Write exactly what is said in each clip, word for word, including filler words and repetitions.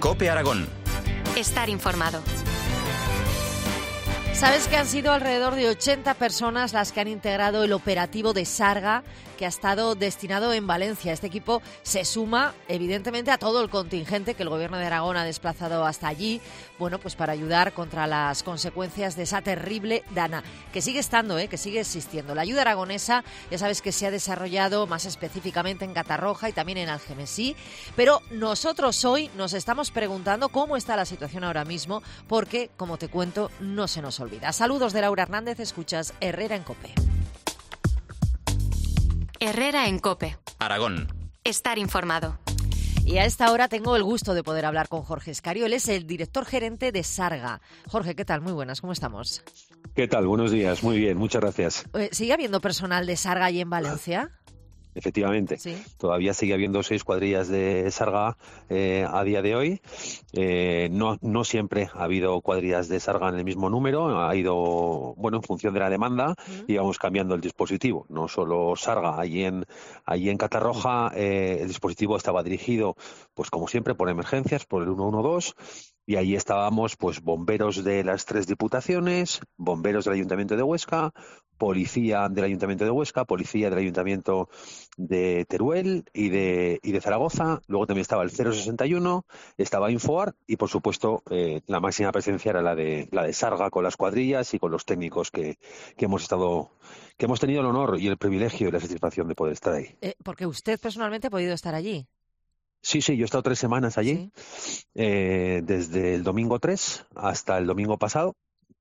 COPE Aragón. Estar informado. ¿Sabes que han sido alrededor de ochenta personas las que han integrado el operativo de Sarga, que ha estado destinado en Valencia? Este equipo se suma, evidentemente, a todo el contingente que el Gobierno de Aragón ha desplazado hasta allí, bueno, pues para ayudar contra las consecuencias de esa terrible dana, que sigue estando, ¿eh? que sigue existiendo. La ayuda aragonesa, ya sabes que se ha desarrollado más específicamente en Catarroja y también en Algemesí, pero nosotros hoy nos estamos preguntando cómo está la situación ahora mismo, porque, como te cuento, no se nos olvida. Saludos de Laura Hernández, escuchas Herrera en COPE. Herrera en COPE. Aragón. Estar informado. Y a esta hora tengo el gusto de poder hablar con Jorge Escario. Él es el director gerente de Sarga. Jorge, ¿qué tal? Muy buenas, ¿cómo estamos? ¿Qué tal? Buenos días, muy bien, muchas gracias. ¿Sigue habiendo personal de Sarga allí en Valencia? Efectivamente, ¿Sí? Todavía sigue habiendo seis cuadrillas de Sarga eh, a día de hoy. Eh, no, no siempre ha habido cuadrillas de Sarga en el mismo número, ha ido, bueno, en función de la demanda, uh-huh. íbamos cambiando el dispositivo. No solo Sarga, allí en, allí en Catarroja eh, el dispositivo estaba dirigido, pues como siempre, por emergencias, por el uno uno dos, y allí estábamos pues bomberos de las tres diputaciones, bomberos del Ayuntamiento de Huesca, policía del Ayuntamiento de Huesca, policía del Ayuntamiento de Teruel y de, y de Zaragoza. Luego también estaba el cero sesenta y uno, estaba Infoar y, por supuesto, eh, la máxima presencia era la de la de Sarga, con las cuadrillas y con los técnicos que, que hemos estado, que hemos tenido el honor y el privilegio y la satisfacción de poder estar ahí. Eh, porque usted personalmente ha podido estar allí. Sí, sí, yo he estado tres semanas allí, ¿sí? eh, desde el domingo tres hasta el domingo pasado.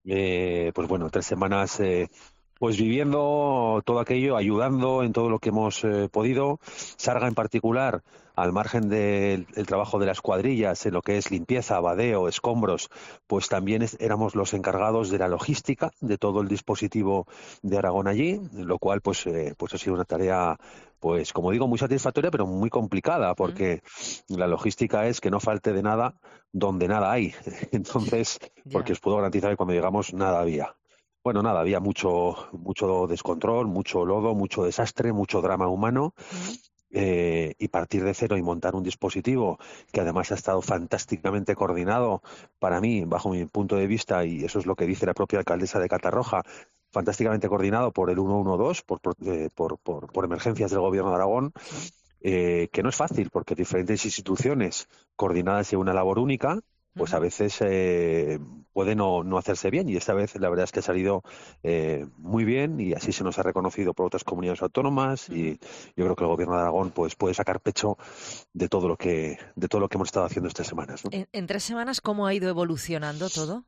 Eh, pues bueno, tres semanas eh, pues viviendo todo aquello, ayudando en todo lo que hemos eh, podido. Sarga en particular, al margen del el trabajo de las cuadrillas, en lo que es limpieza, badeo, escombros, pues también es, éramos los encargados de la logística de todo el dispositivo de Aragón allí, lo cual pues, eh, pues ha sido una tarea, pues como digo, muy satisfactoria, pero muy complicada, porque mm. la logística es que no falte de nada donde nada hay. Entonces, porque yeah. os puedo garantizar que cuando llegamos nada había. Bueno, nada, había mucho mucho descontrol, mucho lodo, mucho desastre, mucho drama humano. Mm. Eh, y partir de cero y montar un dispositivo que además ha estado fantásticamente coordinado, para mí, bajo mi punto de vista, y eso es lo que dice la propia alcaldesa de Catarroja, fantásticamente coordinado por el uno uno dos, por, por, eh, por, por, por emergencias del Gobierno de Aragón, eh, que no es fácil, porque diferentes instituciones coordinadas en una labor única, pues a veces eh, puede no, no hacerse bien, y esta vez la verdad es que ha salido eh, muy bien, y así se nos ha reconocido por otras comunidades autónomas, y yo creo que el Gobierno de Aragón pues puede sacar pecho de todo lo que de todo lo que hemos estado haciendo estas semanas, ¿no? En, en tres semanas, ¿cómo ha ido evolucionando todo?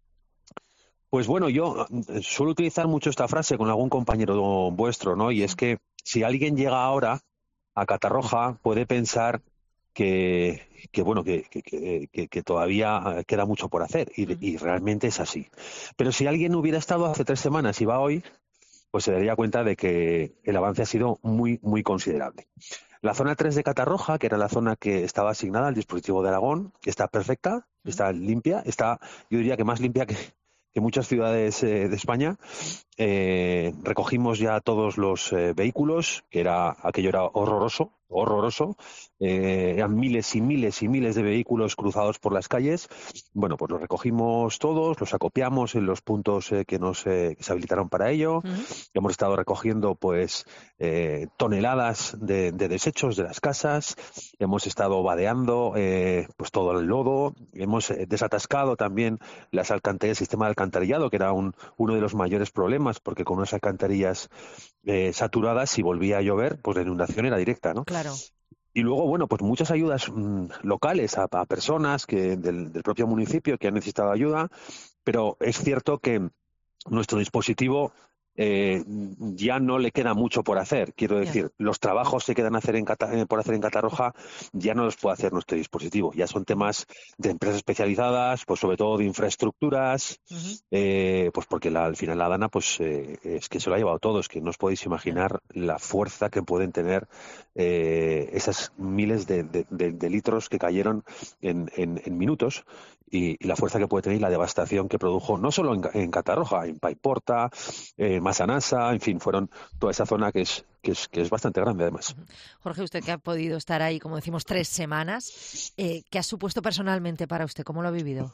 Pues bueno, yo suelo utilizar mucho esta frase con algún compañero vuestro, ¿no? Y es que si alguien llega ahora a Catarroja puede pensar que, que bueno, que, que, que, que todavía queda mucho por hacer, y, y realmente es así. Pero si alguien hubiera estado hace tres semanas y va hoy, pues se daría cuenta de que el avance ha sido muy, muy considerable. La zona tres de Catarroja, que era la zona que estaba asignada al dispositivo de Aragón, está perfecta, está limpia, está, yo diría que más limpia que, que muchas ciudades eh, de España. Eh, recogimos ya todos los eh, vehículos, que era aquello era horroroso, horroroso. Eh, eran miles y miles y miles de vehículos cruzados por las calles. Bueno, pues los recogimos todos, los acopiamos en los puntos eh, que nos eh, que se habilitaron para ello. Uh-huh. Hemos estado recogiendo pues eh, toneladas de, de desechos de las casas. Hemos estado vadeando eh, pues todo el lodo. Hemos eh, desatascado también las alcantarillas, el sistema de alcantarillado, que era un, uno de los mayores problemas, porque con unas alcantarillas eh, saturadas, si volvía a llover, pues la inundación era directa, ¿no? Claro. Y luego, bueno, pues muchas ayudas mmm, locales a, a personas que del, del propio municipio que han necesitado ayuda, pero es cierto que nuestro dispositivo eh, ya no le queda mucho por hacer. Quiero decir, yeah. los trabajos que quedan hacer en Cata, eh, por hacer en Catarroja ya no los puede hacer nuestro dispositivo. Ya son temas de empresas especializadas, pues sobre todo de infraestructuras, uh-huh. eh, pues porque la, al final la Dana pues eh, es que se lo ha llevado todo. Es que no os podéis imaginar yeah. la fuerza que pueden tener eh, esas miles de, de, de, de litros que cayeron en, en, en minutos. Y, y la fuerza que puede tener y la devastación que produjo no solo en, en Catarroja, en Paiporta, eh, Masanasa, en fin, fueron toda esa zona que es, que es, que es bastante grande además. Jorge, usted que ha podido estar ahí, como decimos, tres semanas, eh, ¿qué ha supuesto personalmente para usted? ¿Cómo lo ha vivido?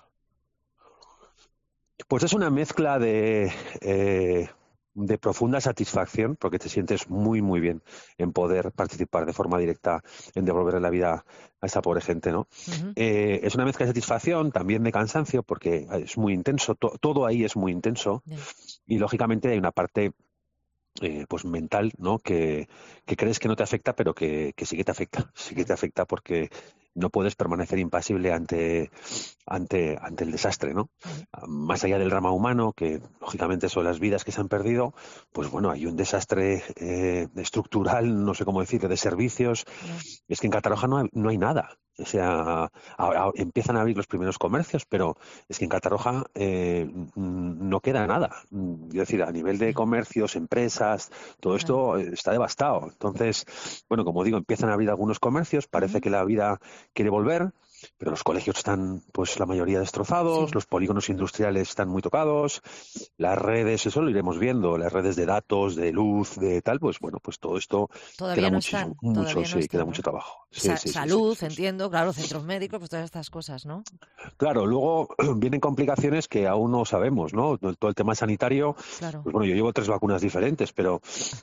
Pues es una mezcla de, eh, de profunda satisfacción, porque te sientes muy, muy bien en poder participar de forma directa en devolver la vida a esa pobre gente, ¿no? Uh-huh. Eh, es una mezcla de satisfacción, también de cansancio, porque es muy intenso, to- todo ahí es muy intenso, Yeah. y lógicamente hay una parte eh, pues mental, ¿no? Que, que crees que no te afecta, pero que, que sí que te afecta, sí que te afecta porque no puedes permanecer impasible ante, ante, ante el desastre, ¿no? Uh-huh. Más allá del drama humano, que lógicamente son las vidas que se han perdido, pues bueno, hay un desastre eh, estructural, no sé cómo decir, de servicios. Yeah. Es que en Catarroja no hay, no hay nada. O sea, ahora empiezan a abrir los primeros comercios, pero es que en Catarroja eh, no queda nada. Es decir, a nivel de comercios, empresas, todo esto está devastado. Entonces, bueno, como digo, empiezan a abrir algunos comercios, parece Uh-huh. que la vida quiere volver, pero los colegios están, pues la mayoría destrozados, Sí. los polígonos industriales están muy tocados, las redes, eso lo iremos viendo, las redes de datos, de luz, de tal, pues bueno, pues todo esto Todavía queda no muchísimo, están, mucho, todavía no sí, están, queda ¿no? mucho trabajo. Sí, Sa- sí, sí, sí, salud, sí, sí. entiendo, claro, centros médicos, pues todas estas cosas, ¿no? Claro, luego vienen complicaciones que aún no sabemos, ¿no? Todo el tema sanitario, Claro. pues bueno, yo llevo tres vacunas diferentes, pero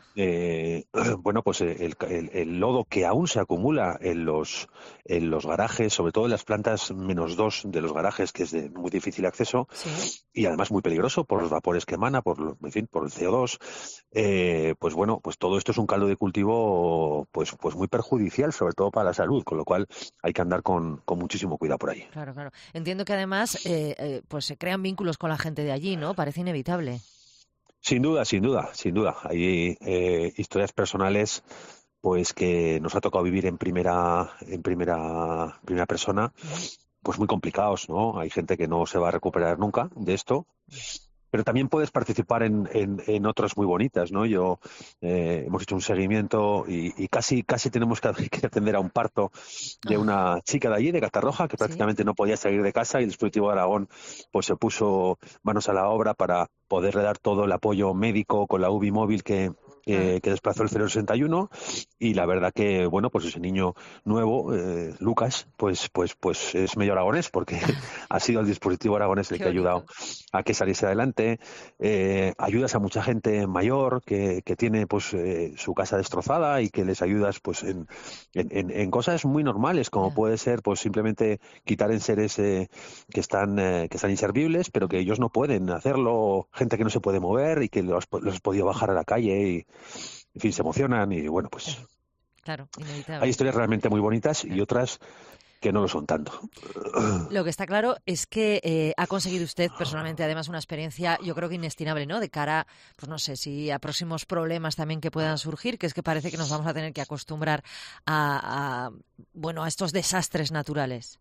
eh, bueno, pues el, el, el lodo que aún se acumula en los en los garajes, sobre todo en las plantas menos dos de los garajes, que es de muy difícil acceso Sí. y además muy peligroso por los vapores que emana, por lo- en fin, por el C O dos. Eh, pues bueno, pues todo esto es un caldo de cultivo, pues pues muy perjudicial, sobre todo para la salud, con lo cual hay que andar con, con muchísimo cuidado por ahí. Claro, claro. Entiendo que además, eh, eh, pues se crean vínculos con la gente de allí, ¿no? Parece inevitable. Sin duda, sin duda, sin duda. Hay eh, historias personales, pues que nos ha tocado vivir en primera, en primera, primera persona, Uh-huh. pues muy complicados, ¿no? Hay gente que no se va a recuperar nunca de esto, pero también puedes participar en, en, en otras muy bonitas, ¿no? Yo eh, hemos hecho un seguimiento y, y casi casi tenemos que, que atender a un parto de Ah, una chica de allí, de Catarroja, que sí. prácticamente no podía salir de casa y el dispositivo de Aragón pues se puso manos a la obra para poderle dar todo el apoyo médico con la U B I móvil que Ah, eh, que desplazó el cero sesenta y uno y la verdad que bueno pues ese niño nuevo eh, Lucas pues pues pues es medio aragonés porque ha sido el dispositivo aragonés el qué que ha ayudado bonito. a que saliese adelante. Eh, ayudas a mucha gente mayor que, que tiene pues eh, su casa destrozada y que les ayudas pues en, en, en, en cosas muy normales como Ya. puede ser pues simplemente quitar enseres eh, que están eh, que están inservibles pero que Ujú. ellos no pueden hacerlo, gente que no se puede mover y que los, los has podido bajar a la calle y en fin se emocionan y bueno pues Eh, Claro, hay inevitable. historias realmente muy bonitas y Eh. otras que no lo son tanto. Lo que está claro es que eh, ha conseguido usted personalmente, además, una experiencia, yo creo que inestimable, ¿no? De cara, pues no sé, si a próximos problemas también que puedan surgir, que es que parece que nos vamos a tener que acostumbrar a, a bueno, a estos desastres naturales.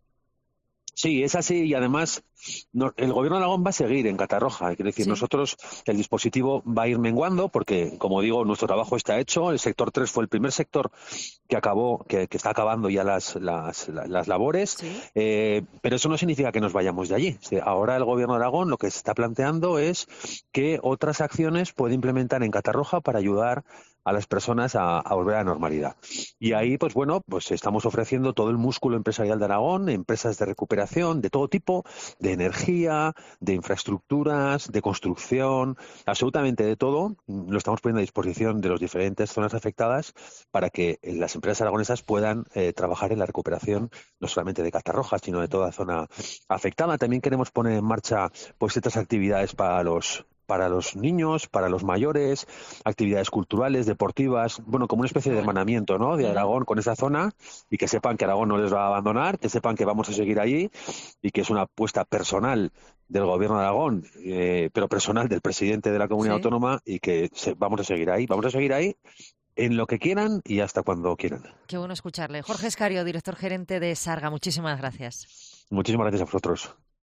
Sí, es así y además no, el gobierno de Aragón va a seguir en Catarroja. Quiere decir, Sí. nosotros el dispositivo va a ir menguando porque, como digo, nuestro trabajo está hecho. El sector tres fue el primer sector que acabó, que, que está acabando ya las, las, las labores, Sí. eh, pero eso no significa que nos vayamos de allí. Ahora el gobierno de Aragón lo que se está planteando es que otras acciones puede implementar en Catarroja para ayudar a las personas a, a volver a la normalidad. Y ahí, pues bueno, pues estamos ofreciendo todo el músculo empresarial de Aragón, empresas de recuperación de todo tipo, de energía, de infraestructuras, de construcción, absolutamente de todo. Lo estamos poniendo a disposición de las diferentes zonas afectadas para que las empresas aragonesas puedan eh, trabajar en la recuperación no solamente de Catarroja, sino de toda zona afectada. También queremos poner en marcha pues ciertas actividades para los para los niños, para los mayores, actividades culturales, deportivas, bueno, como una especie de Bueno. hermanamiento, ¿no? De Ujú. Aragón con esa zona y que sepan que Aragón no les va a abandonar, que sepan que vamos a seguir allí y que es una apuesta personal del gobierno de Aragón, eh, pero personal del presidente de la comunidad Sí. autónoma y que se, vamos a seguir ahí, vamos a seguir ahí en lo que quieran y hasta cuando quieran. Qué bueno escucharle. Jorge Escario, director gerente de Sarga, muchísimas gracias. Muchísimas gracias a vosotros.